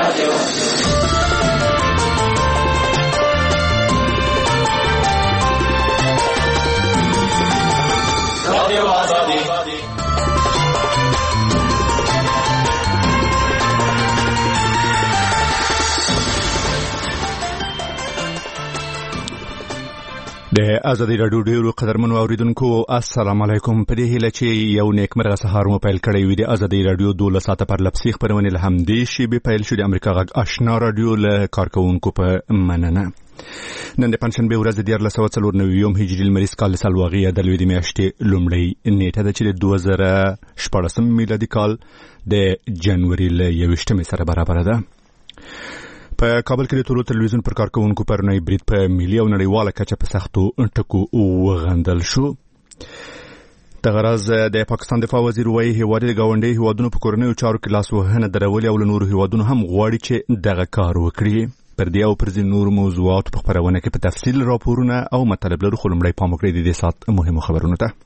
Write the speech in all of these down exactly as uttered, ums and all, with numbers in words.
د ازادي راډیو ډیرو قدرمنو اوریدونکو السلام علیکم. په دې هیله چې یو نیکمرغه سهار مو پیل کړی وي. د ازادي راډیو دوله ساعته پر لپسي خبرونه له همدې شی به پیل شو. د امریکا غږ آشنا راډیو له کارکونکو په مننه. نن د پنځشنبه ورځ د دیارلس سوه څلور نوي هجري لمریز کال سالواغي د لوی د میاشتې لومړۍ نیټه ده چې د دوه زره شپاړسم میلادي کال د جنوري له یویشتمې سره برابر ده. په کابل کې د ټولو تلویزیون پر کارکونکو پرونی برید په ملي او نړیواله کچه په سختو ټکو وغندل شو. د غرض د پاکستان دفاع وزیر وایي هیواد د ګاونډي هیوادونو په کورنیو چارو کې لاس وهنه درولې او له نورو هیوادونو هم غواړي چې دغه کار وکړي. پر دې او پر ځینو نورو موضوعاتو په خبرونه کې په تفصیل راپورونه او مطالب لرو، خو لومړی پام وکړئ د دې ساعت مهمو خبرونو ته.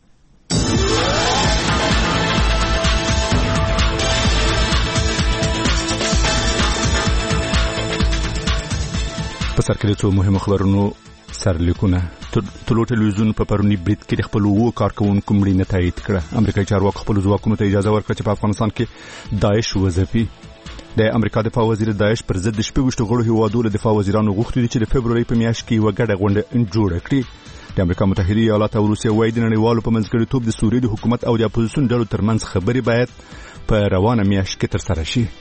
په سر کې د څو مهمو خبرونو سرلیکونه. ټولو ټلویزیون په پرونی برید کې د خپل وو کارکونکو مړینه تایید کړه. امریکایي چارواکو خپل ځواکونو ته اجازه ورکړه چې په افغانستان کې داعش وځپي. د امریکا دفاع وزیر داعش پر ضد د شپږ غړو هیوادو له دفاع وزیرانو غوښتي دي چې د فبروري په میاشت کې یوه ګډه غونډه جوړه کړي. د امریکا متحده ایالات او روسیه وايي د نړیوالو په منځګړیتوب د سوریې د حکومت او د اپوزیسیون ډلو ترمنځ خبرې باید په روانه میاشت کې ترسره شي.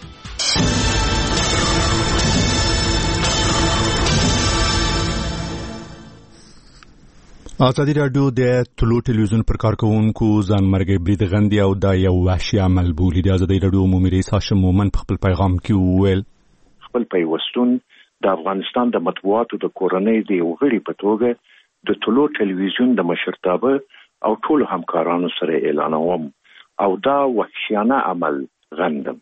ازادي راډیو د ټولو ټلویزیون پر کارکونکو ځانمرګي برید غندي او دا یو وحشي عمل بولي. د ازادي راډیو عمومي رئیس هاشم مومن په خپل پیغام کې وویل خپل پیوستون د افغانستان د مطبوعاتو د کورنۍ د یو غړي په توګه د ټولو ټلویزیون د مشرتابه او ټولو همکارانو سره اعلانوم او دا وحشیانه عمل غندم.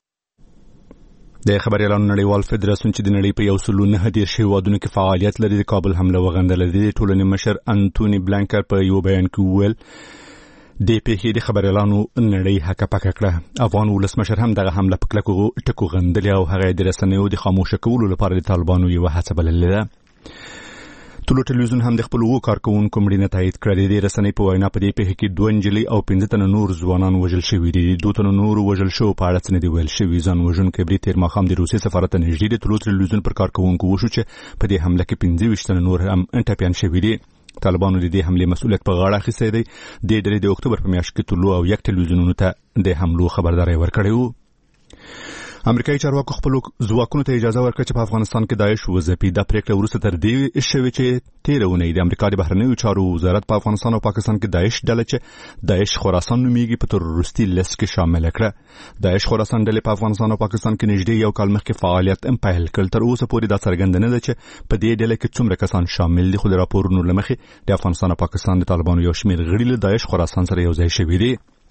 د خبريالانو نړیوال فدراسیون چې د نړۍ په یو سلو نه دېرش هیوادونو کې فعالیت لري د کابل حمله وغندله. د ټولنې مشر انټونی بلانکر په یو بیان کې وویل د پیښې د خبريالانو نړۍ هکه پکه کړه. افغان ولسمشر هم دغه حمله په کلکو ټکو غندلې او هغه د رسنیو د خاموشه کولو لپاره د طالبانو یو هڅه بللې ده. ټولو ټلویزیون هم د خپل وو کارکونکو مړینه تایید کړه. د رسنۍ په وینا په دې پیښه کې دوه نجلۍ او پنځه تنه نور ځوانان وژل شوي دي. دوه تنه نور وژل شو په اړه څه نه دي ویل شوي. ځان وژونکی برید تېر ماښام د روسیې سفارت ته نږدې د ټولو ټلویزیون پر کارکونکو وشو چې په دې حمله کې پنځه ویشت تنه نور هم ټپیان شوي دي. طالبانو د دې حملې مسؤلیت په غاړه اخیستی دی. د ډلې د اکتوبر په میاشت کې ټولو او یک ټلویزیونونو ته د حملو خبرداری ورکړی و. امریکایي چارواکو خپل ځواکونو ته اجازه ورکړه چې په افغانستان کې داعش وځپي. دا پریکړه وروسته تر دې شوې چې تېره اونۍ د امریکا د بهرنیو چارو وزارت په افغانستان او پاکستان کې داعش ډله چې داعش خراسان نومیږي په تروریستي لیست کې شامل کړه. داعش خراسان ډلې په افغانستان او پاکستان کې نږدې یو کال مخکې فعالیت هم پیل کړ. تر اوسه پورې دا څرګنده نه ده چې په دې ډله کې څومره کسان شامل دي، خو د راپورونو له مخې د افغانستان او پاکستان د طالبانو یو شمېر غړي له داعش خراسان سره یو ځای شوي دي.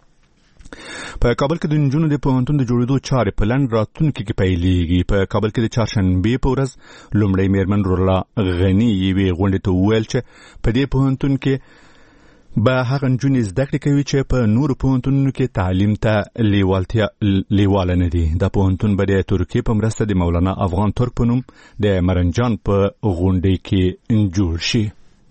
په کابل کې د نجونو د پوهنتون د جوړېدو چارې په لنډ راتلونکي کې پیلېږي. په کابل کې د چهارشنبې په ورځ لومړی میرمن رولا غني یوې غونډې ته وویل چې په دې پوهنتون کې به هغه نجونې زده کړې کوي چې په نورو پوهنتونونو کې تعلیم ته لیوالتیا لیواله نه دي. دا پوهنتون به د ترکیې په مرسته د مولانا افغان ترک په نوم د مرنجان په غونډې کې جوړ شي.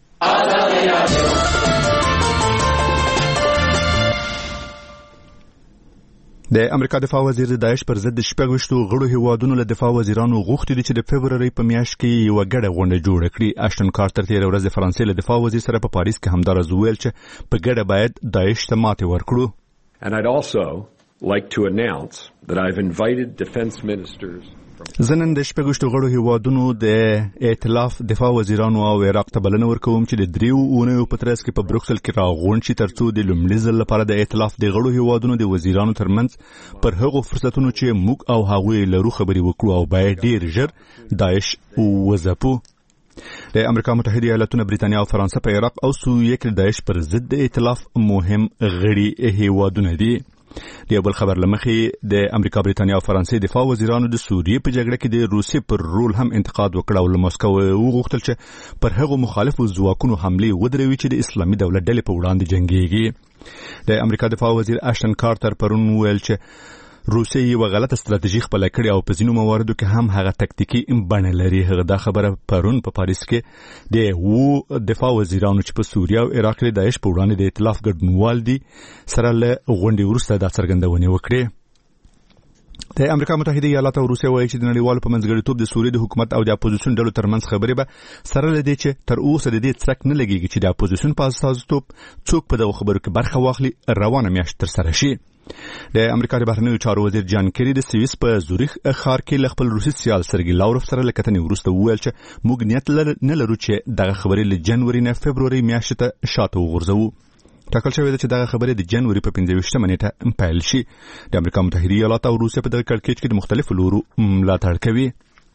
د امریکا دفاع وزیر د داعش پر ضد شپږ غړو هیوادونو له دفاع وزیرانو غوښتي دي چې د فبروري په میاشت کې یو ګډه غونډه جوړه کړي. اشټن کارټر تېره ورځ د فرانسې له دفاع وزیر سره په پاریس کې همدارز وویل چې په ګډه باید داعش ته ماتې ورکړو. And I'd also like to announce that I've invited defense ministers زنن د شپږ غړو هیوادونو د ائتلاف دفاع وزیرانو او عراق ته بلنه ورکوم چې د دریو اونیو په ترڅ کې په بروکسل کې راغونډ شي ترڅو د لومړي ځل لپاره د ائتلاف د غړو هیوادونو د وزیرانو ترمنځ پر هغو فرصتونو چې موږ او هغوی لرو خبرې وکړو او باید ډیر ژر داعش وځپو. د امریکا متحده ایالاتونو، بریتانیا او فرانسه په عراق او سوریه کې د داعش پر ضد د ائتلاف مهم غړي هیوادونه دي. د یو بل خبر لمخې د امریکا، بریتانیا او فرانسې دفاع وزیرانو د سوریې په جګړه کې د روسیې پر رول هم انتقاد وکړ او له مسکو وغوښتل چې پر هغو مخالفو ځواکونو حملې ودروي چې د اسلامي دولت ډلې په وړاندې جنګېږي. د امریکا دفاع وزیر اشټن کارټر پرون وویل چې روسیې یو غلطه ستراتیژي خپل کړې او په ځینو مواردو کې هم هغه تکتیکي بڼه لري. هغه دا خبره پرون په پاریس کې د وو دفاع وزیرانو چې په سوریه او عراق کې د داعش په وړاندې د ائتلاف ګډونوال دي سره له غونډې وروسته دا څرګندونه وکړه. د امریکا متحده ایالات او روسیه وایي چې د نړیوالو په منځګړیتوب د سوریې د حکومت او د اپوزیسیون ډلو ترمنځ خبرې به سره لدی چې تر اوسه د دې څرک نه لګیږي چې د اپوزیسیون په استازیتوب څوک په دغه خبرو کې برخه واخلي روانه میاشت تر سره شي. د امریکا د بهرنیو چارو وزیر جان کری د سویس په زوریخ ښار کې له خپل روسي سیال سرګي لاوروف سره لکتنې وروسته وویل چې موږ نیت نه لرو چې دغه خبرې له جنوري نه فبروري میاشتې ته شاته وغورځوو. ټاکل شوی دی چې دغه خبرې د جنوري په پنځه ویشتمه نیټه پیل شي. د امریکا متحده ایالات او روسیه په دغه کړکېچ کې د مختلفو لورو ملاتړ کوي.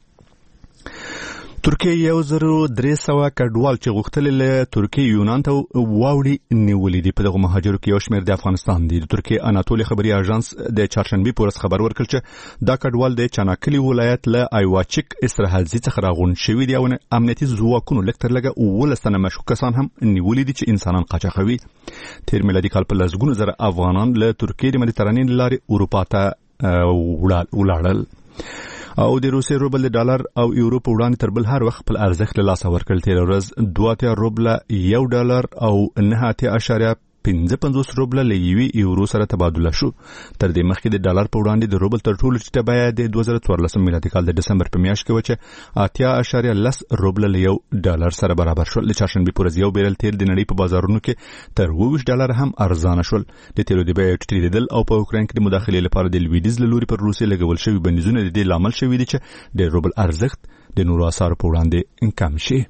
ترکیه یو زر درې سوه کډوال چې غوښتل له ترکیه یونان ته واوړي نیولې دي. په دغه مهاجرو کې یو شمېر د افغانستان دي. د ترکیه اناتولي خبري اژانس د چهارشنبه په ورځ خبر ورکړ چې دا کډوال د چاناکلي ولایت له ایواچک استراحتي څخه راغون شوی دي او امنیتي ځواکونو لکتر لګه ولستنه مشکوک کسان هم نیولې دي چې انسانان قاچاقوي. تیر میلادي کال په لسګونو زره افغانان له ترکیه د مدیترانې لارې اروپا ته ولاړل او د روسي روبل د ډالر او یورو په وړاندې تر بل هر وخت خپل ارزښت له لاسه ورکړل. تیر ورځ دوه اتیا روبل یو ډالر او نه اتیا اشاریه پنځه پنځوس روبل له یوې یورو سره تبادله شو. تر دې مخکې د ډالر په وړاندې د روبل تر ټولو ټیټه بیه د دوه زره څوارلسم میلادي کال د دسمبر په میاشت کې و چې اتیا اشاریه لس روبل له یو ډالر سره برابر شول. د چهارشنبه په ورځ یو بیرل تیل د نړۍ په بازارونو کې تر اووه ویشت ډالر هم ارزانه شول. د تیلو د بیې ټیټېدل او په اوکراین کې د مداخلې لپاره د لویدیز له لوري پر روسیې لګول شوي بندیزونه د دې لامل شوي دي چې د روبل ارزښت د نورو اسعارو په وړاندې کم شي.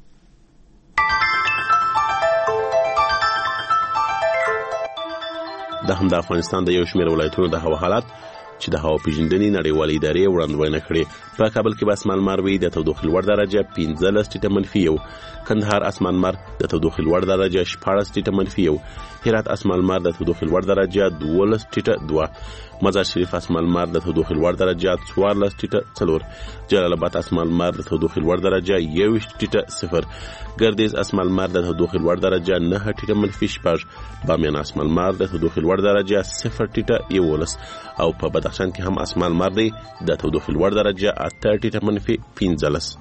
د هم د افغانستان د یو شمېر ولایتونو د هوا حالات چې د هوا پیژندنې نړیوالې ادارې وړاندوینه کړې. په کابل کې به اسمان مار وي د تودوخې لوړ درجه پنځلس ټیټه منفي یو، کندهار اسمان مار د تودوخې لوړ درجه شپاړس ټیټه منفي یو، هرات اسمان مار د تودوخې لوړ درجه دولس ټیټه دوه، مزار شریف اسمان مار د تودوخې لوړ درجه څوارلس ټیټه څلور، جلال آباد اسمان مار د تودوخې لوړ درجه یوویشت ټیټه صفر، ګردیز اسمان مار د تودوخې لوړ درجه نهه ټیټه منفي شپږ، بامیان اسمان مار د تودوخې لوړ درجه صفر ټیټه یولس او په بدخشان کې هم اسمان مار دی د تودوخې لوړ درجه اته ټیټه منفي پنځلس.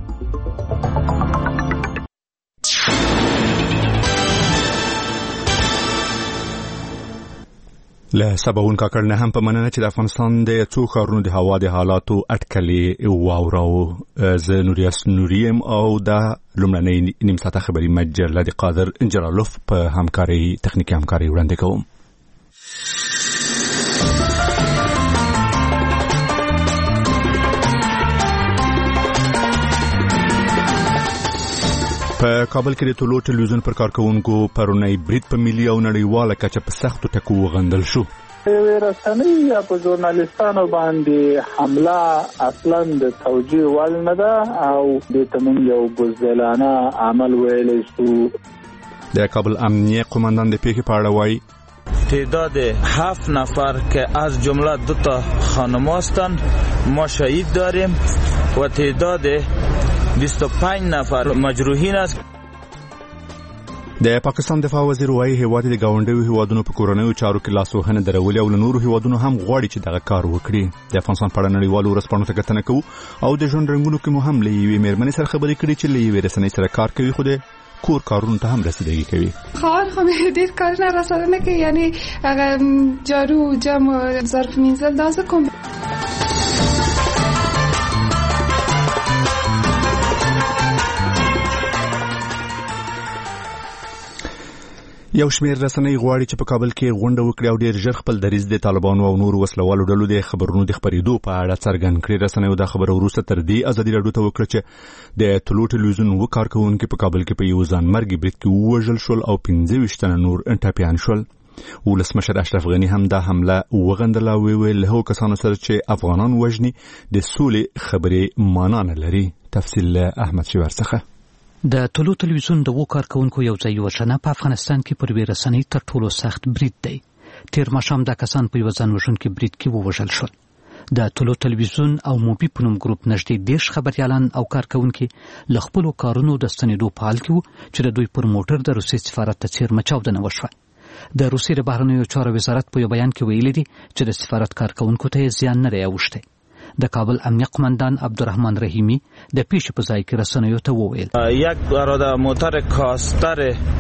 له سباون کاکړ نه هم په مننه چې د افغانستان د څو ښارونو د هوا د حالاتو اټکلې واوراو. زه نوریاس نوریم او دا لومړنۍ نیم ساعته خبري مجله د قادر انجرالوف په همکاري تخنیکي همکاري وړاندې کوم. په کابل کې د ټولو ټلویزیون پر کارکونکو پرونی برید په ملي او نړیواله کچه په سختو ټکو وغندل شو. رسنۍ یا په ژورنالیستانو باندې حمله اصلا د توجیه وړ نه ده او د تمام یو بزدلانه عمل ویلی شو. د کابل امنیه قماندان د پیښې په اړه وایي تعداد هفت نفر که از جمله دو تا خانم هستند ما شهید داریم و تعداد بیست و پنج نفر مجروحین است. د پاکستان دفاع وزیر وايي هیواد د گاونډیو هیوادونو په کورونیو چارو کې لاسوهنه درولې او نورو هیوادونو هم غواړي چې دغه کار وکړي. د افغانستان په اړه نړیوالو ورځپاڼو ته کتنه کوو او د ژوند رنګونو کې مو هم له یوې مېرمنې سره خبرې کړې چې له یوې رسنۍ سره کار کوي خو د کور کارونو ته هم رسیدگی کوي. خواهر خب دیر کار نرسانه که یعنی جارو جمع ظرف مینزل دازه کن. یو شمېر رسنۍ غواړي چې په کابل کې غونډه وکړي او ډېر ژر خپل دریځ د طالبانو او نورو وسلوالو ډلو د خبرونو د خپرېدو په اړه څرګند کړي. رسنیو دا خبره وروسته تر دې ازادي راډیو ته وکړه چې د ټولو ټلویزیون و کارکونکي په کابل کې په یو ځانمرګي برید کې ووژل شول او پنځه ویشت تنه نور ټپیان شول. ولسمشر اشرف غني هم دا حمله وغندله او ویل له کسانو سره چې افغانان وژني د سولې خبرې معنا نه لري. تفصیل احمد شیور څخه. د ټولو ټلویزیون د وو کارکونکو یو ځای وشنه په افغانستان کې پر وی رسنۍ تر ټولو سخت برید دی. تیر ماښام د کسان په یو ځان وژونکي برید کې ووژل شول. د ټولو ټلویزیون او موبي په نوم ګروپ نږدې دیش خبريالان او کارکونکي له خپلو کارونو د ستنېدو په حال کې وو چې د دوی پر موټر د روسي سفارت ته چیرمه چاودنه وشوه. د روسیې د بهرنیو چارو وزارت په یو بیان کې ویلي دي چې د سفارت کارکونکو ته زیان نه دی اوښتی. د کابل امنیه قماندان عبدالرحمن رحیمی د پیښې په ځای کې رسنیو ته وویل یک اراده موټر کاستر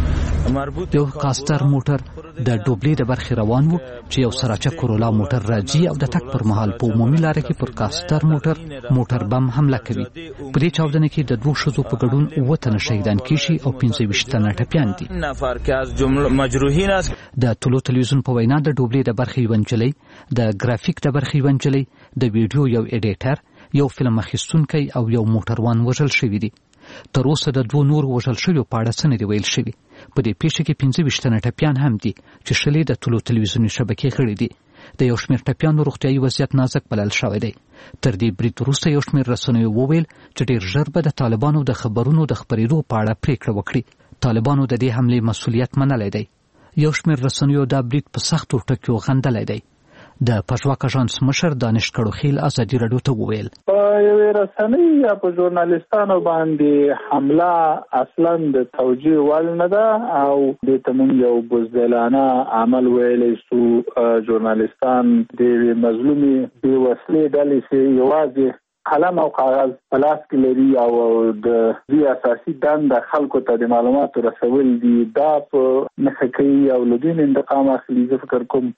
مربوط یو کاستر موټر د ډوبلې د برخې روان وو چې یو سراچه کورولا موټر راځي او د تک پر مهال په عمومي لاره کې پر کاستر موټر موټر بم حمله کوي. په دې چاودنه کې د دوه ښځو په ګډون اووه تنه شهیدان کیږي او پنځه ویشت تنه ټپیان دي. نفر که از جمله مجروحین است. د طلوع تلویزیون په وینا د ډوبلې د برخې یوه نجلۍ د ګرافیک د برخې یوه نجلۍ د ویډیو یو ایډیټر یو فلم اخیستونکی او یو موټروان وژل شوي دي. تر اوسه د دوه نور وژل شویو په اړه څه نه دي ویل شوي. په دې پیښه کې پنځه ویشت تنه ټپیان هم دي چې شلې د طلوع تلویزیوني شبکې غړي دي. د یو شمېر ټپیانو روغتیایي وضعیت نازک بلل شوی دی. تر دې برید وروسته یو شمېر رسنیو وویل چې ډېر ژر به د طالبانو د خبرونو د خپرېدو په اړه پریکړه وکړي. طالبانو د دې حملې مسؤلیت منلی دی. یو شمېر رسنیو دا برید په سختو ټکیو غندلی دی. د پژواک اژانس مشر دانش کړوخیل ازادي راډیو ته وویل په یوې رسنۍ یا په ژورنالیستانو باندې حمله اصلا د توجیه وړ نه ده او د تمن یو بزدلانه عمل ویلی سو. ژورنالیستان د مظلومي بې وسلې ډلې چې یوازې قلم او کاغذ په لاس کې لري او د دې اساسي دنده خلکو ته د معلوماتو رسول دي دا په نښه کوي او له دوی انتقام اخلي. زه فکر کوم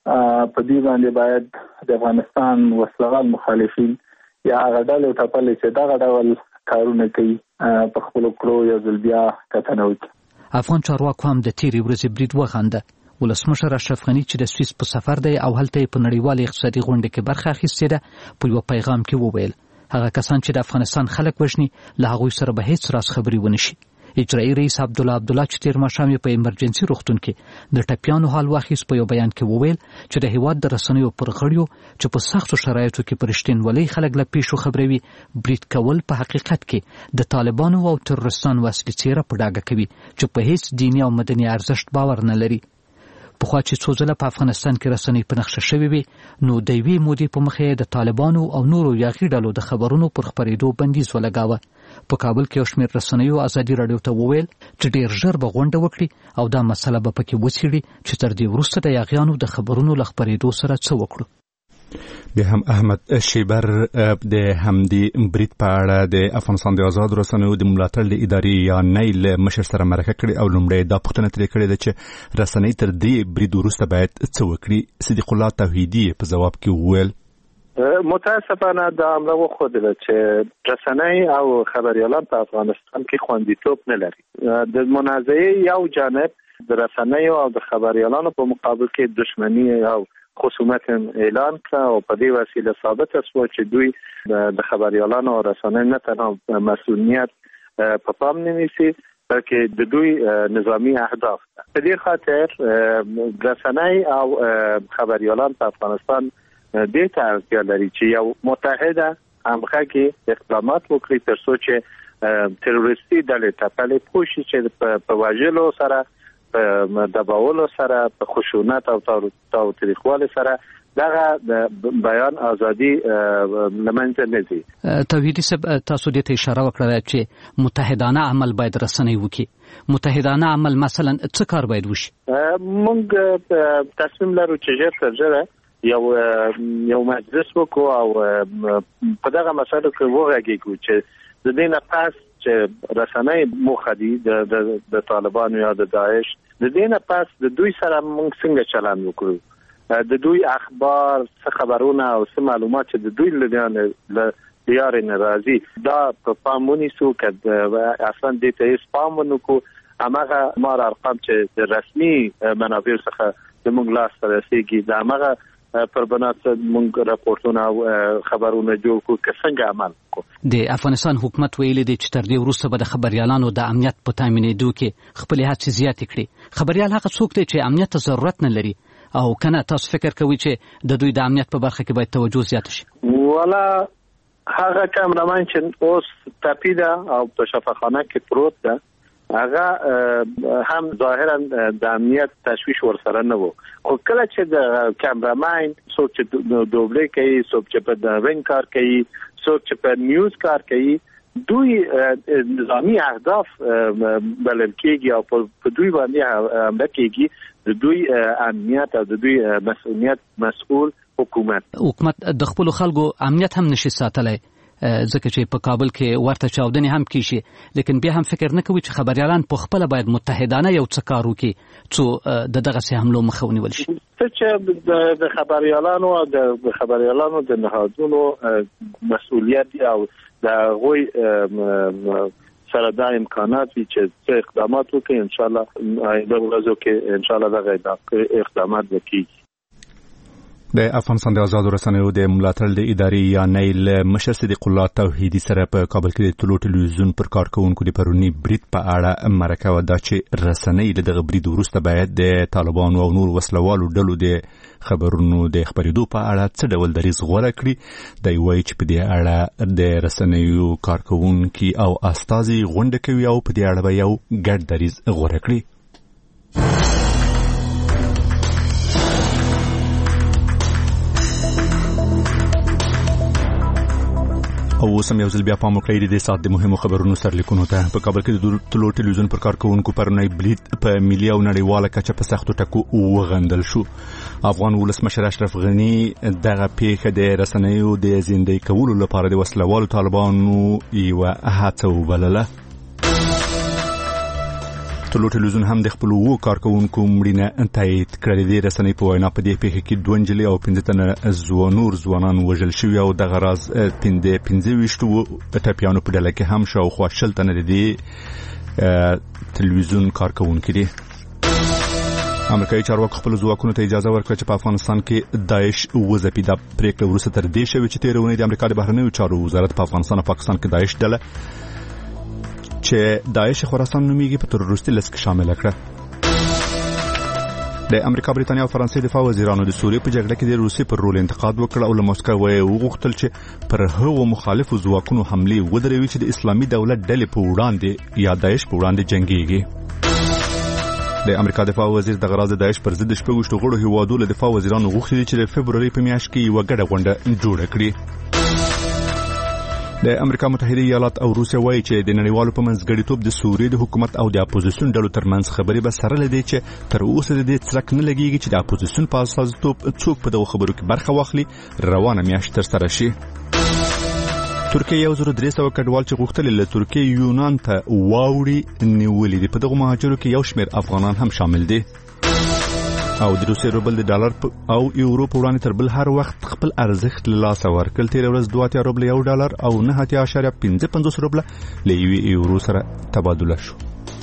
په دې باندې باید د افغانستان وسلوال مخالفین یا هغه ډلې ټاپلې چې دغه ډول کارونه کوي په خپلو کړو یو ځل بیا کتنه وکړي. افغان چارواکو هم د تېرې ورځې برید وغنده. ولسمشر اشرف غني چې د سویس په سفر دی او هلته یې په نړیوالې اقتصادي غونډې کې برخه اخیستې ده په یوه پیغام کې وویل هغه کسان چې د افغانستان خلک وژني له هغوی سره به هیڅ راز خبرې ونه شي. اجرایي رئیس عبدالله عبدالله چې تیر ماښام یې په ایمرجنسي روغتون کې د ټپیانو حال واخیست په یو بیان کې وویل چې د هیواد د رسنیو پر غړیو چې په سختو شرایطو کې په رښتینولۍ خلک له پیښو خبروي برید کول په حقیقت کې د طالبانو او تروریستانو اصلي څیره په ډاګه کوي چې په هیڅ دیني او مدني ارزښت باور نه لري. پخوا چې څو ځله په افغانستان کې رسنۍ په نښه شوې وي نو د یوې مودې په مخه یې د طالبانو او نورو یاغي ډلو د خبرونو پر خپرېدو بندیز ولګاوه. په کابل کې یو شمېر رسنیو ازادي راډیو ته وویل چې ډېر ژر به غونډه وکړي او دا مسله به پکې وڅېړي چې تر دې وروسته د یاغیانو د خبرونو له خپرېدو سره څه وکړو. بیا هم احمد شیبر د همدې برید په اړه د افغانستان د آزاد رسنیو د ملاتړ د ادارې یا نیل مشر سره مرکه کړې او لومړی دا پوښتنه ترې کړې ده چې رسنۍ تر دې برید وروسته باید څه وکړي. صدیق الله توحیدي په ځواب کې وویل متاسفانه دا امر وښودله چې رسنۍ او خبریالان په افغانستان کې خوندیتوب نه لري. د منازعې یو جانب د رسنیو او د خبریالانو په مقابل کې دشمنی او خصومت اعلان کړ او په دې وسیله ثابت شو چې دوی د خبریالانو او رسنیو نه تنها مسؤلیت په پام نه نیسي بلکې د دوی نظامی اهداف. په دې خاطر رسنۍ او خبریالان په افغانستان دې ته اړتیا لري چې یو متحده همغږي اقدامات وکړي تر څو چې تروریستي ډلې ټاپلې پوه شي چې په وژلو سره په دباولو سره په خشونت او تاوتریخوالي سره دغه د بیان ازادي لمنځه نه ځي. توحیدي صاحب تاسو دې ته اشاره وکړه چې متحدانه عمل باید رسنۍ وکړي. متحدانه عمل مثلا څه کار باید وشي؟ موږ تصمیم لرو چې ژر تر ژره یو یو مجلس وکړو او په دغه مسایلو کې وغږیږو چې د دې نه پس چې رسنۍ موخه دي د د طالبانو یا د داعش د دې نه پس د دوی سره موږ څنګه چلند وکړو، د دوی اخبار څه خبرونه او څه معلومات چې د دوی له لارې نه راځي دا په پام ونیسو که اصلا دې ته هېڅ پام ونه کړو. هماغه مار ارقام چې د رسمي منابعو څخه زموږ لاس ته رسېږي د هماغه پر بنات موږ راپورټونه او خبرونه جوړ کړو که څنګه عمل وکړو. د افغانستان حکومت ویلي دی چې تر دې وروسته به د خبریالانو د امنیت په تامینېدو کې خپلې هڅې زیاتې کړي. خبریال هغه څوک دی چې امنیت ته ضرورت نه لري او کنه تاسو فکر کوئ چې د دوی د امنیت په برخه کې باید توجه زیاته شي؟ والا هغه کامرمان چې اوس ټپي ده او په شفاخانه کې پروت ده هغه هم ظاهرا د امنیت تشویش ورسره نه وو، خو کله چې د کامرمان څوک چې دوبلې کوي، څوک چې په رنګ کار کوي، څوک چې په نیوز کار کوي، دوی نظامی اهداف بلل کېږي او په دوی باندې حمله کېږي د دوی امنیت او د دوی مسؤلیت مسؤل حکومت حکومت د خپل خلکو امنیت هم نشي ساتلای ځکه چې په کابل کې ورته چاودنې هم کیږي لیکن بیا هم فکر نه کوي چې خبريالان په خپل باید متحدانه یو څه کار وکړي چې د دغه سه حملو مخه ونیول شي. چې د خبريالانو او د خبريالانو د نهادونو مسؤلیت او د غوي سره د امکانات چې اقدامات وکړي ان شاء الله د ورځو کې ان شاء الله دغه اقدامات وکړي. د افغانستان د آزاد رسنیو د ملاتړ د ادارې یا نیل مشر صدیق الله توحیدی سره په کابل کې د ټولو ټلویزیون پر کارکونکو د پرونی برید په اړه مرکه ودا چې رسنۍ له دغه برید وروسته باید د طالبانو او نور وسلوالو ډلو د خبرونو د خبرېدو په اړه څه ډول دریځ غوره کړي. د وایي چې په دې اړه د رسنیو کارکونکو او استازي غونډه کوي او په دې اړه به یو ګډ دریځ غوره کړي. او سم یو ځل بیا په مکړې د سات د مهمو خبرونو سرلیکونو ته په کابل کې د ټولو ټلویزیون پر کارکونکو پرونی برید په ملي او نړیواله کچه په سختو ټکو وغندل شو. افغان ولسمشر اشرف غنی دغه پیښه د رسنیو د زندې کولو لپاره د وسلوالو طالبانو یو هڅه وبلله. ټولو ټلویزیون هم د خپل وو کارکونکو مړینه تایید کړې دي. رسنۍ په وینا په دې پیښه کې دوه نجلې او پنځه تنه ځوانور ځوانان وژل شوي او دغه راز پنځه پنځه ویشتو ټپیانو په ډله کې هم شاوخوا شل تنه دي ټلویزیون کارکونکي دي. امریکایي چارواکو خپل ځواکونو ته اجازه ورکړه چې په افغانستان کې داعش وځپي. د پریکړه وروسته تر دې شوې چې تېره اونۍ د امریکا د بهرنیو چارو وزارت په افغانستان او پاکستان کې داعش ډله چې داعش خراسان نومیږي په تروریستي لیست کې شامل کړه. د امریکا، بریتانیا او فرانسې دفاع وزیرانو د سوریې په جګړه کې د روسیې پر رول انتقاد وکړ او له موسکو وغوښتل چې پر هغو مخالفو ځواکونو حملې ودروي چې د اسلامي دولت ډلې په وړاندې یا داعش په وړاندې جنګيږي. د امریکا دفاع وزیر د غراض داعش پر ضد شپږ غړو هیوادو له دفاع وزیرانو غوښتي چې د فبرवरी په میاشت کې یو ګډه غونډه جوړه کړي. د امریکا متحده ایالات او روسیه وایي چې د نړیوالو په منځګړیتوب د سوریې د حکومت او د اپوزیسیون ډلو ترمنځ خبرې به سره لدی چې تر اوسه د دې څرک نه لګیږي چې د اپوزیسیون په اساساتوب څوک په دغه خبرو کې برخه واخلي. روانه میاشت تر سره شي. ترکیه یو زر درې سوه کډوال چې غوښتل له ترکیه یونان ته واوړي نیولې دي. په دغه مهاجرو کې یو شمېر افغانان هم شامل دي. او د روسي روبل د ډالر او یورو په وړاندې تر بل هر وخت خپل ارزښت له لاسه ورکړ. تیر ورځ دوه اتیا روبل یو ډالر او نه اتیا اشاریه پنځه پنځوس روبل له یو یورو سره تبادله شو.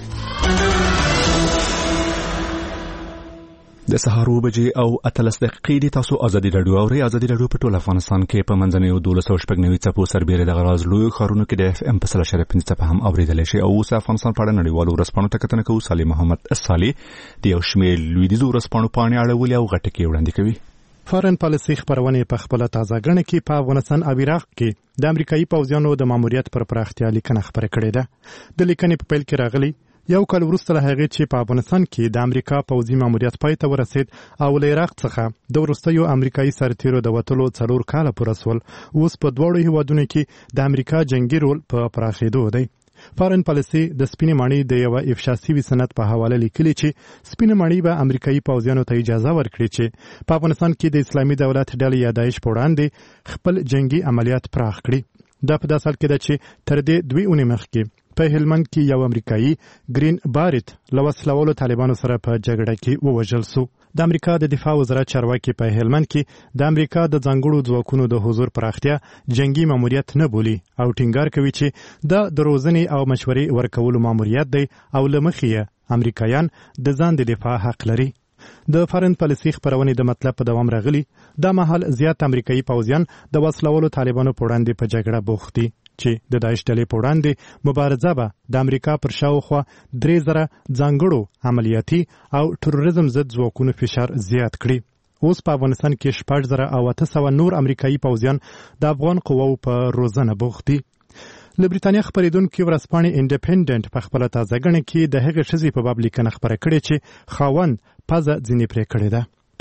د سهار اوه بجې او اتلس دقیقې دي. تاسو ازادي رادیو اورئ. ازادي رادیو په ټول افغانستان کې په منځنیو دولس سوه شپږ نوي څپو سربېره د غراز لویو ښارونو کې د اف ام په سل اشاریه پنځه څپه هم اورېدلی شئ. او اوس افغانستان په اړه نړیوالو ورځپاڼو ته کتنه کوو. صالح محمد صالح د یو شمېر لویدیځو ورځپاڼو پاڼې اړولې او غټه کې وړاندې کوي. فارن پالیسي خبرونه په خپل تازه غړنه کې په افغانستان او عراق کې د امریکایي پوځیانو د ماموریت پر پراختیا لیکنه خبره کړې ده. د لیکنې په پیل کې راغلي یو کال وروسته له هغې چې په افغانستان کې د امریکا پوځي ماموریت پای ته ورسید او له عراق څخه د وروستیو امریکایي سرتیرو د وتلو څلور کاله پوره سول، اوس په دواړو هیوادونو کې د امریکا جنگي رول په پراخېدو دی. فارن پالیسي د سپینې ماڼۍ د یو افشا سوي سند په حواله لیکلي چې سپینې ماڼۍ به امریکایي پوځیانو ته اجازه ورکړي چې په افغانستان کې د اسلامي دولت ډلې یا داعش په وړاندې خپل جنگي عملیات پراخ کړي. دا په داسې حال کې ده چې تر دې دوی اونۍ مخکې په هلمند کې یو امریکایي گرین بارت له وسلوالو طالبانو سره په جګړه کې ووژل سو. د امریکا د دفاع وزارت چارواکي په هلمند کې د امریکا د ځانګړو ځواکونو د حضور پراختیا جنگي ماموریت نه بولي او ټینګار کوي چې دا د روزنې او مشورې ورکولو ماموریت دی او له مخې امریکایان د ځان د دفاع حق لري. د فارن پالیسي خبرونې د مطلب په دوام راغلي دا مهال زیات امریکایي پوځیان د وسلوالو طالبانو په وړاندې په جګړه بوخت دي چې د داعش ډلې په وړاندې مبارزه به د امریکا پر شاوخوا درې زره ځانګړو عملیاتي او تروریزم ضد ځواکونو فشار زیات کړي. اوس په افغانستان کې شپږ زره او اته سوه نور امریکایي پوځیان د افغان قواو په روزنه بوخت دي. له بریتانیا خبرېدونکې ورځپاڼې انډیپینډنټ په خپله تازه ګڼه کې د هغې ښځې په باب لیکنه خپره کړې چې خاوند پزه ځینې پرې کړې ده.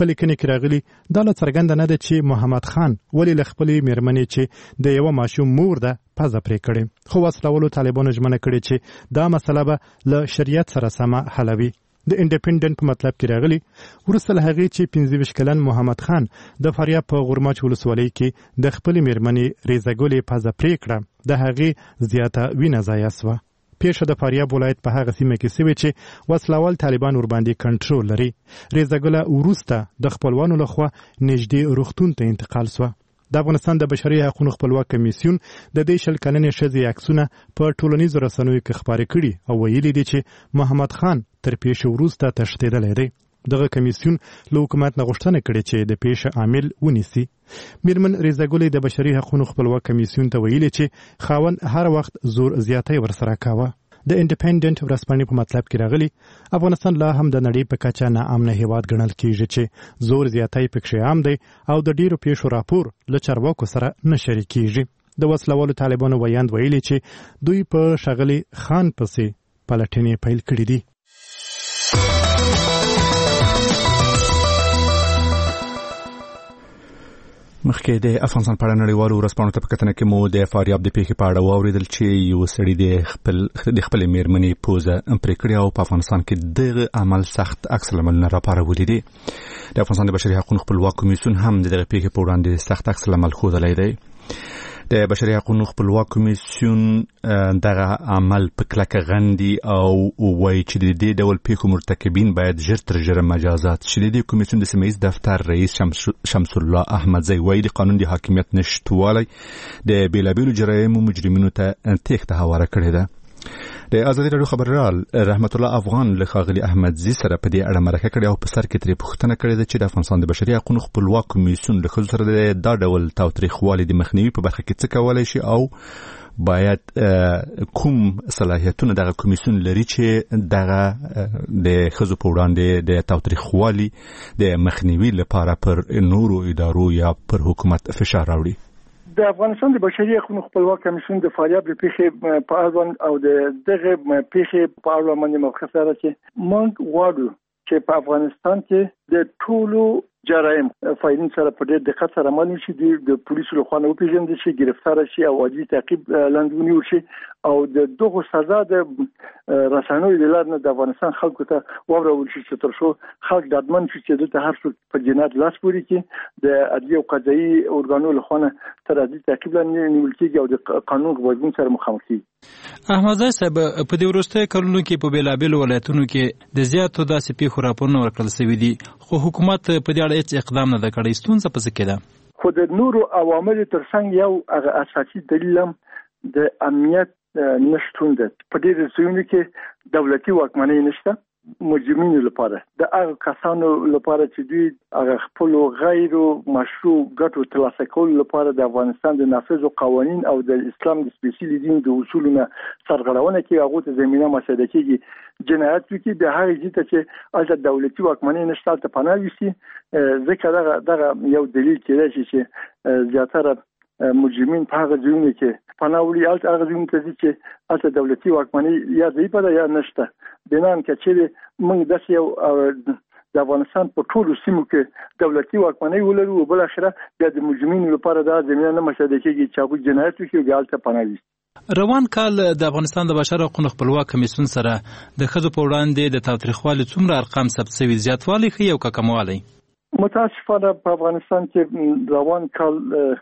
په لیکنه کې راغلي دا له څرګنده نه ده چې محمد خان ولې له خپلې مېرمنې چې د یوه ماشوم مور ده پزه پرې کړې خو وسلوالو طالبانو ژمنه کړې چې دا مسله به له شریعت سره سمه حلوي. د انډیپندنت په مطلب کې راغلي وروسته له هغې چې پنځه ویشت کلن محمد خان د فاریاب په غورماچ ولسوالۍ کې د خپلې مېرمنې ریزه پزه پرې کړه د هغې زیاته وینه ضایع سوه. پیښه د فاریاب ولایت په هغه سیمه کې سوې چې وسلوال طالبان ورباندې کنټرول لري. ریزه وروسته د خپلوانو لخوا نږدې روغتون ته انتقال سوه. د افغانستان د بشري حقوقو خپلواک کمیسیون د دې شل کلنې ښځې عکسونه په ټولنیزو رسنیو کې خپاره کړي او ویلي دي چې محمد خان تر پیښې وروسته تښتېدلی دی. دغه کمیسیون له حکومت نه غوښتنه کړې چې د پیښې عامل ونیسي. میرمن ریزه ګلې د بشري حقوقو خپلواک کمیسیون ته ویلي چې خاوند هر وخت زور زیاتی ورسره کاوه. د انډیپندنت ورځپاڼې په مطلب کې راغلي افغانستان لا هم د نړۍ په کچه ناامنه هیواد ګڼل کیږي چې زور زیاتی پکې عام دی او د ډیرو پیښو راپور له چارواکو سره نه شریکېږي. د وسلوالو طالبانو ویاند ویلي چې دوی په ښاغلي خان پسې پلټنې پیل کړي دي. مخکې د افغانستان په اړه نړیوالو ورځپاڼو ته په کتنه کې مو د فاریاب د پیښې په اړه واورېدل چې یو سړي د خپل د خپلې مېرمنې پوزه پرې کړې او په افغانستان کې دغه عمل سخت عکس العملونه راپارولي دي. د افغانستان د بشري حقوقو خپلواک کمیسیون هم د دغه پیښې په وړاندې سخت عکس العمل ښودلی دی. د بشري حقوقو خپلواک کمیسیون دغه عمل په کلکه غندي او وایي چې د دې ډول پیښو مرتکبین باید ژر تر ژره مجازات شي. د دې کمیسیون د سیمه ییز دفتر رئیس شمس الله احمدزی وایي د قانون د حاکمیت نشتوالی د بیلابیلو جرایمو مجرمینو ته تېښته هواره کړې ده. د ازادي راډیو خبريال رحمت الله افغان له ښاغلي احمدزي سره په دې اړه مرکه کړې او په سر کې ترې پوښتنه کړې ده چې د افغانستان د بشري حقوقو خپلواک کمیسیون له ښځو سره د دا ډول تاوتریخوالي د مخنیوي په برخه کې څه کولی شي او باید کوم صلاحیتونه دغه کمیسیون لري چې دغه د ښځو په وړاندې د تاوتریخوالي د مخنیوي لپاره پر نورو ادارو یا پر حکومت فشار راوړي. د افغانستان د بشري حقوقو خپلواک کمیسیون د فاریاب د پیښې په اړه او د دغه پیښې په اړه باندې موقف لري چې موږ غواړو چې په افغانستان کې د ټولو جرایم فایلین سره په ډېر دقت سره عمل وشي، د پولیسو لخوا نه وپېژندل شي، گرفتار شي او عاجل تعقیب لاندې ونیول شي او د دغه سزا د رسنیو د لارې نه د افغانستان خلکو ته واورول شي چې تر څو خلک ډاډمن شي چې دلته هر څوک په جنایت لاس پورې کړي، د عدلي او قضایي ارګانونو لخوا نه تر عاجل تعقیب لاندې نیول کېږي او د قانون غبرګون سره مخامخ کېږي. احمدزی صاحب، په دې وروستیو کلونو کې په بېلابېلو ولایتونو کې د زیاتو داسې پیښو راپورونه ورکړل شوي دي، خو حکومت په دې اړه هېڅ اقدام نه ده کړی. ستونزه په څه کې ده؟ خو د نورو عواملو ترڅنګ یو هغه اساسي دلیل هم د امنیت نشتون ده. په ډېرو ځایونو کې دولتي واکمنۍ نشته مجرمینو لپاره، د هغه کسانو لپاره چې دوی هغه خپل غیر مشروع ګټو ترلاسه کولو لپاره د افغانستان د نافذو قوانین او د اسلام د سپېڅلي دین د اصولونو سرغړونه کوي، هغه ته زمينه مساعده کوي جنایت کوي. د هغه ځای چې الته دولتي واکمنۍ نشته ته پناه وشي، ځکه دغه دغه یو دلیل کېدای شي چې زیاتره مجرمین په هغه ځایونو کې پناه وړي، الته هغه ځایونو ته چې الته دولتي واکمنۍ یا ضعیفه ده یا نشته. بنان کې چې موږ داسې یو د افغانستان په ټولو سیمو کې دولتي واکمنۍ ولرو او بل اخره بیا د مجرمینو لپاره دا زمینه نه مساعده کېږي چې هغوی جنایت وکړي او بیا هلته پناه وشي. روان کال د افغانستان د بشر حقوقو خپلواک کمیسیون سره د ښځو په وړاندې د تاوتریخوالي څومره ارقام ثبت شوي، زیاتوالی ښیي او که کموالی؟ متاسفانه په افغانستان کې روان کال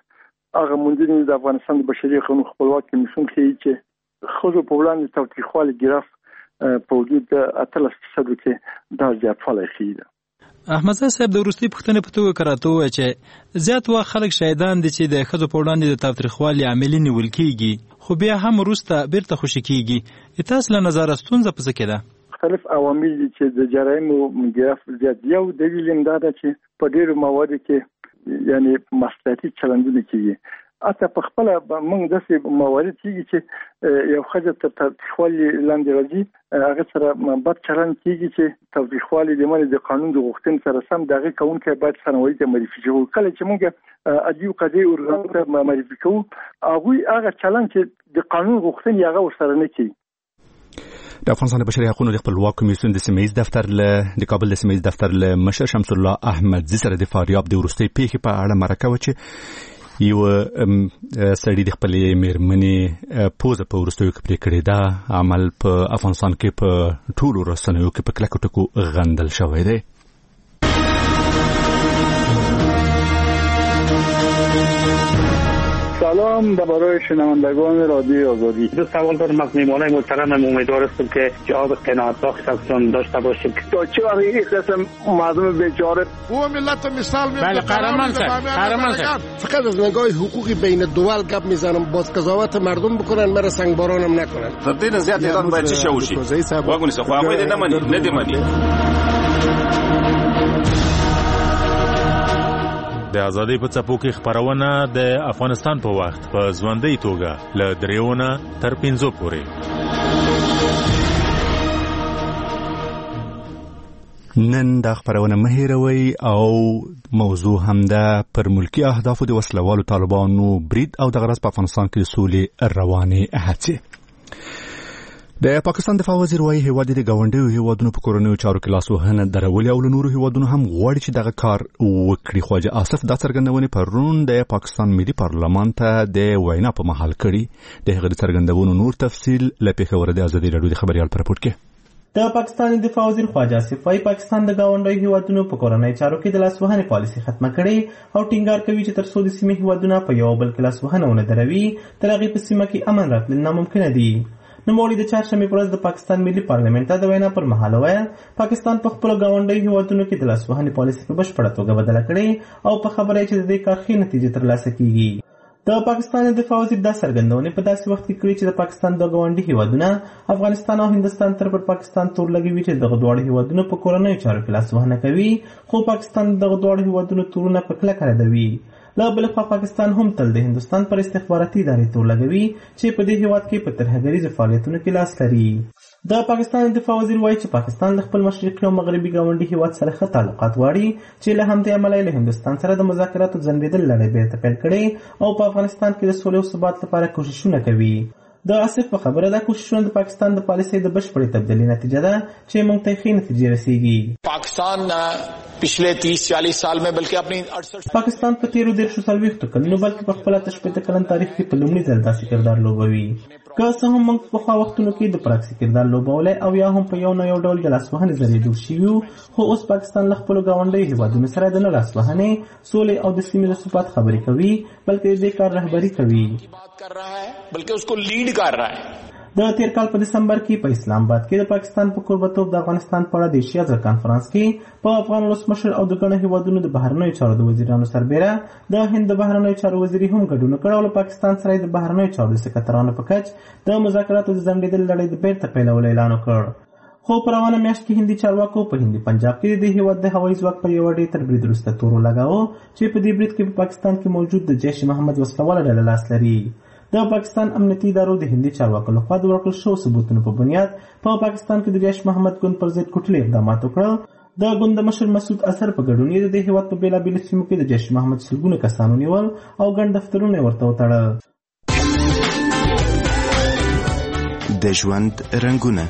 هغه موندنې د افغانستان د بشري حقوقو خپلواک کمیسیون ښیي چې ښځو په وړاندې تاوتریخوالي ګرافت په حدود د اتلس فیصدو کې دا زیاتوالی ښیي ده. احمدزی صاحب، د وروستۍ پوښتنې په توګه که راته ووایه چې زیات وخت خلک شاهدان دي چې د ښځو په وړاندې د تاوتریخوالي عاملین نیول کېږي، خو بیا هم وروسته بیرته خوشي کېږي. تاسو له نظره ستونزه په څه کې ده؟ مختلف عوامل دي چې د جرایمو ګرافت زیات. یو دلیل هم دا ده چې په ډېرو موادو کې یعنی مصلحتي چلندونه کېږي. اته په خپل موږ داسې موارد کېږي چې یو ښځه تر تاوتریخوالي لاندې راځي، هغه سره بد چلند کېږي چې تاوتریخوالي د منځ د قانون د غوښتنې سره سم د هغې کوونکی باید ثانوي ته معرفي شي. کله چې موږ عدلي او قضایي ارګانونو ته معرفي کوو، هغوی هغه چلند چې د قانون غوښتنې هغه ورسره نه کوي. د افغانستان بشري حقوقو د خپلواک کمیسیون د سیمه‌ییز دفتر له د کابل د سیمه‌ییز دفتر له مشر شمس الله احمدزي سره د فاریاب د وروستۍ پیښې په اړه مرکه وکړه. یو سړي د خپلې مېرمنې پوزه په وروستیو کې پرې کړې ده. عمل په افغانستان کې په ټولو رسنیو کې په کلکو ټکو غندل شوی دی. سلام برای شنوندگان رادیوی آزادی. دو سوال دارم از میهمانان محترمم. امیدوار هستم که جواب قناعت بخشتون داشته باشیم. تا چه وقت این قسم مردم بیچاره و ملت مثال میزنه. بله قهرمان شد. قهرمان شد. فقط از نگاه حقوقی بین دول گپ میزنم. باز قضاوت مردم بکنن، مرا سنگبارانم نکنن. تبدیل زیاد ایران باید چه شوشی؟ واگونی سو خواهی نمانی ندیمانی. د ازادۍ په څپو کې خبرونه د افغانستان په وخت په ژوندۍ توګه له دریونه تر پنځو پورې. نن دا خبرونه مه هېروئ او موضوع هم ده پر ملکی اهدافو د وسلوالو طالبانو برید او د غرض په افغانستان کې د سولې روانې هڅې. د پاکستان دفاع وزیر وايي هیواد د ګاونډیو هیوادونو په کورنیو چارو کې لاسوهنه درولې او له نورو هیوادونو هم غواړي چې دغه کار وکړي. خواجه آصف دا څرګندونې پرون د پاکستان ملي پارلمان ته د وینا په مهال کړي. د هغه د څرګندونو نور تفصیل له پېښور د ازادي راډیو د خبريال پر راپور کې. د پاکستان دفاع وزیر خواجه آصف وايي پاکستان د ګاونډیو هیوادونو په کورنیو چارو کې د لاسوهنې پالیسي ختمه کړي او ټینګار کوي چې تر څو د سیمې هیوادونه په یو بل کې لاسوهنه ونه دروي تر هغې په سیمه کې امن راتلل ناممکنه دي. نوموړي د چهارشنبې په ورځ د پاکستان ملي پارلمان ته د وینا پر مهال وویل پاکستان په خپلو ګاونډیو هیوادونو کې د لاسوهنې پالیسي په بشپړه توګه بدله کړې او په خبره یې چې د دې کار ښې نتیجې ترلاسه کیږي. د پاکستان دفاع وزیر دا څرګندونې په داسې وخت کې کړي چې د پاکستان د ګاونډي هیوادونه افغانستان او هندستان تر پر پاکستان تور لګوي چې دغه دواړو هیوادونو په کورنیو چارو کې لاسوهنه کوي، خو پاکستان دغه دواړو هیوادونو تورونه په کلکه ردوي. له بل خوا پاکستان هم تل د هندستان پر استخباراتي ادارې تور لګوي چې په دې هیواد کې په ترهګریزو فعالیتونو کې لاس لري. د پاکستان دفاع وزیر وایي چې پاکستان له خپل مشرقي او مغربي ګاونډي هیواد سره ښه تعلقات غواړي چې له همدې امله له هندستان سره د مذاکراتو ځنډېدل لړۍ بیرته پیل کړې او په افغانستان کې د سولې او ثبات لپاره کوښښونه کوي. د آصف په خبره دا کوښښونه د پاکستان د پالیسۍ د بشپړې تبدیلۍ نتیجه ده چې موږ ته ښې نتیجې رسیږي. پاکستان पिछले तीस चालीस साल में बल्कि अपनी पाकिस्तान په تیرو دیرشو څلوېښتو کلونو بلکې په خپله ته شپېته کلن تاریخ کې په لومړي ځل داسې کردار لوبوي. که څه هم موږ په پخوا وختونو کې د پراکسي کردار لوبولی او یا هم په یو نه یو ډول د لاسوهنې ذریعې جوړ شوي وو، خو اوس پاکستان له خپلو ګاونډیو هیوادونو سره د نه لاسوهنې، سولې او د سیمې د ثبات خبرې کوي، بلکې د دې کار رهبري کوي. بلکې اس کو لیډ کر رہا ہے. د تیر کال په دسمبر کې په اسلام آباد کې د پاکستان په کوربتوب د افغانستان په اړه د ایشیا ځل کانفرنس کې په افغان ولسمشر او د ګڼو هیوادونو د بهرنیو چارو د وزیرانو سربیره د هند د بهرنیو چارو وزیري هم ګډون وکړ او له پاکستان سره د بهرنیو چارو د سکرترانو په کچ د مذاکراتو د ځنډېدل لړۍ د بیرته پیلولو اعلان وکړ. خو په روانه میاشت کې هندي چارواکو په هندي پنجاب کې د هیواد د هوایي ځواک پر یوه ډېر تر برید وروسته تور ولګاوه چې په دې برید کې په پاکستان کې موجود د جیش محمد وسلواله ډله لاس لري. د پاکستان امنیتي ادارو د هندي چارواکو لخوا د ورکړل شوو ثبوتونو په بنیاد په پاکستان کې د جیش محمد ګوند پر ضد کوټلي اقدامات وکړل. د ګوند مشر مسعود اظهر په ګډون یې د دې هیواد په بېلابېلو سیمو کې د جیش محمد سلګونه کسان ونیول او ګڼ دفترونه یې ورته وتړل. د ژوند رنګونه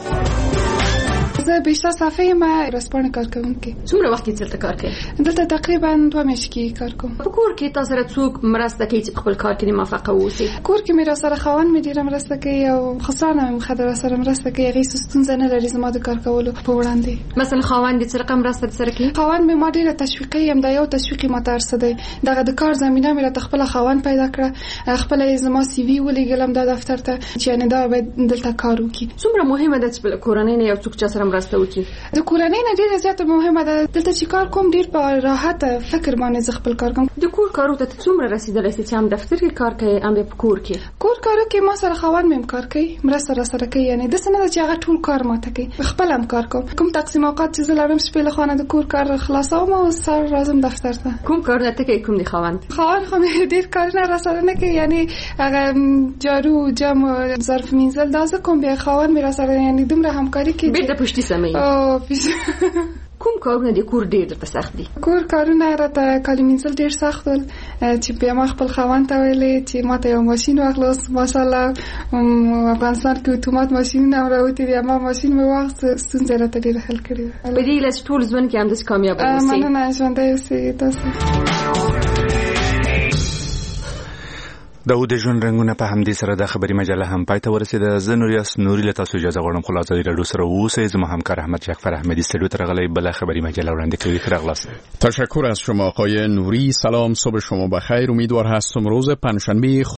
زه بیشتر صفحه ما رسپانه کار کوونکی. څومره وخت کې دلته کار کوي؟ دلته تقریبا دوه میاشتې کې کار کوم. په کور کې تاسو سره څوک مرسته کوي چې خپل کار کې موافقه اوسئ؟ کور کې مې را سره خاوند مې ډېره مرسته کوي او خصوصا مې خدای را سره مرسته کوي. هغې ستونزه نه لري زما د کار کولو په وړاندې. مثلا خاوند دې څه رقم مرسته سره کوي؟ خاوند مې ما ډېره تشویقي یم. دا یو تشویقي ماته هر څه دی. دغه د کار زمینه مې راته خپله خاوند پیدا کړه. خپله یې زما سی وي ولېږلم دا دفتر ته چې یعنې دا باید دلته کار وکړي. څومره مهمه ده چې کورنۍ نه یو څوک چا سره مرسته وکړي؟ د کورنۍ نه ډېره زیاته مهمه ده. دلته چې کار کوم ډېر په راحت فکر باندې زه خپل کار کوم. د کور کارو ته څومره رسېدلی سې چې هم دفتر کې کار کوي هم په کور کې؟ کور کارو کې ما سره خاوند مې هم کار کوي، مرسته را سره کوي. یعنې داسې نه ده چې هغه ټول کار ماته کوي، خپل هم کار کوم. کوم تقسیم اوقات چې زه لرم شپې له خوا نه د کور کار خلاصوم او سهار راځم دفتر ته. کوم کارونه ته کوي؟ کوم د خاوند؟ خاوند خو مې ډېر کارونه را سره نه کوي. یعنې هغه جارو جمع ظرف مینځل دا زه کوم، بیا خاوند مې را سره یعنې دومره همکاري کوي بېرته پشتي سموي. کوم کارونه د کور ډیر درته سخت دي؟ کور کارونه راته کالي مینځل ډیر سخت ول چې بیا ما خپل خاوند ته ویلې چې ما ته یو ماشین واخلوس. ماشاءالله افغانستان کې اتومات ماشینونه راوتي دي، ما ماشین مې واخیست، ستونزې راته ډېره حل کړې. په دې هیله چې ټول ژوند کې همداسې کامیابه اوسئ. مننه، ژوندی اوسئ تاسو. د او د ژوند رنګونه په همدې سره د خبري مجله هم پای ته ورسېده. زه نوریاس نوري له تاسو اجازه غواړم خو له ازادي راډیو سره اوسئ. زما همکار احمد جعفر احمدی استودیو ته راغلی بله خبري مجله وړاندې کوي. ښه راغلاست. تشکر از شما آقای نوری. سلام، صبح شما بخیر. امیدوار هستم روز پنجشنبه